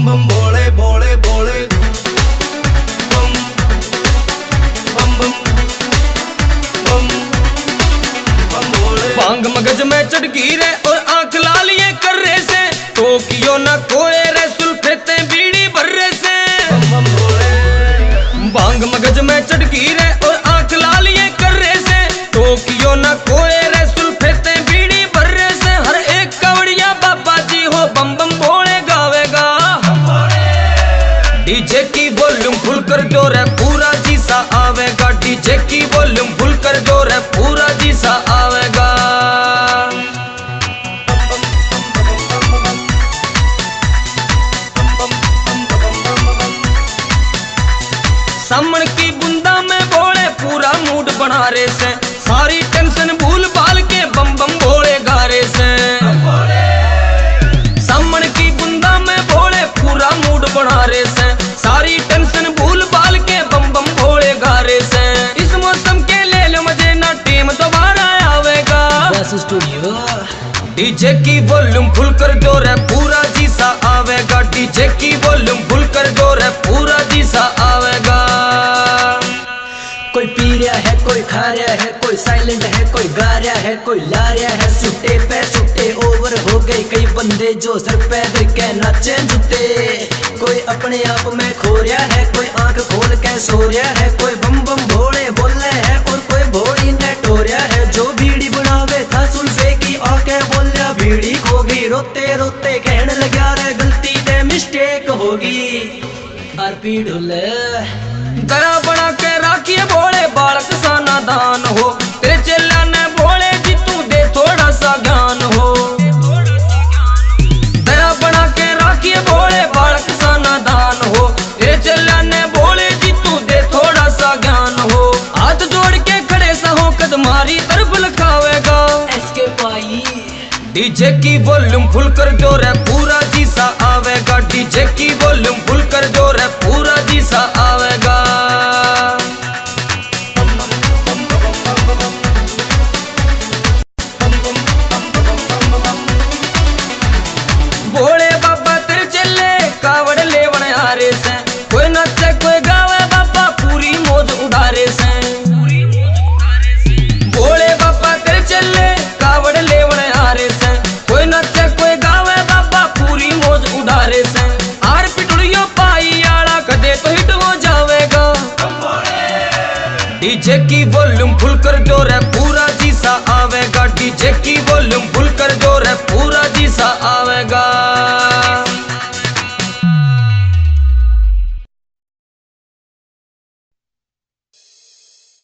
बम भोले भोले भोले बम बम बम बम बम भोले। भांग मगज में चढ़की रे और आंख लाल ये कर रहे से, टोकियो न कोए रे सुल्फेते बीड़ी भर रहे से। बम बम भोले। भांग मगज में चढ़की रे और आंख लाल ये कर रहे से, टोकियो न कोए रे सुल्फेते बीड़ी भर रहे से। हर एक कवड़िया बाबा जी हो बम बम भोले गावेगा। डीजे की वॉल्यूम फुल कर जोर है पूरा जी सा आवेगा। डीजे की वॉल्यूम फुल कर जोर है पूरा जी सा आवेगा। सामन की बुंदा में भोले पूरा मूड बना रहे से, सारी टेंशन भूल भाल के बम बम भोले गा रहे से। सामन की बुंदा में भोले पूरा मूड बना रहे से, सारी टेंशन भूल भाल के बम बम भोले गा रहे से। इस मौसम के ले लो मजे ना टीम दोबारा आवेगा। स्टूडियो डीजे की वॉल्यूम फुल कर जोर है पूरा जी सा आवेगा। डीजे की वॉल्यूम फुल कर जोर है पूरा जी सा आवेगा। कोई पी रहा है, कोई खा रहा है, कोई साइलेंट है, कोई गा रहा है, कोई ला रहा है। सुट्टे पे सुट्टे ओवर हो गए कई बंदे जो सर पैदल के नाचे जुटे। कोई अपने आप में खो रहा है, कोई आंख खोल के सो रहा है, कोई बम बम भोले बोले है और कोई भोली नेट हो रहा है। जो बीड़ी बनावे था सुल्फे की आके बोलिया बीड़ी खोगी। रोते रोते कहने लगा रे गलती से मिस्टेक होगी। आरपी ढोले गला बना के राखिए भोले बालक सा नादान हो। तेरे चेला ने भोले जी तू दे थोड़ा सा ज्ञान हो। गला बना के राखिए भोले बालक सा नादान हो। तेरे चेला ने भोले जी तू दे थोड़ा सा ज्ञान हो। हाथ जोड़ के खड़े सा हो कदमारी तरफ लखावेगा। एसके पाई डीजे की वॉल्यूम फुल कर जोर है पूरा जी सा आवेगा। डीजे की वॉल्यूम फुल कर जोर है पूरा जी सा आवेगा। भोले बाबा तेरे चले कावड़ ले बने आ रहे से, कोई नचे कोई गावे बाबा पूरी मौज उड़ा रहे से। भोले बाबा तेरे चले कावड़ ले बने आ रहे से, कोई नचे कोई गावे बाबा पूरी मौज उड़ा रहे से। आर पिटुड़ियो पाई आला कदे तो हिट हो जावेगा। डीजे की वॉल्यूम फुल कर जोर है पूरा जी सा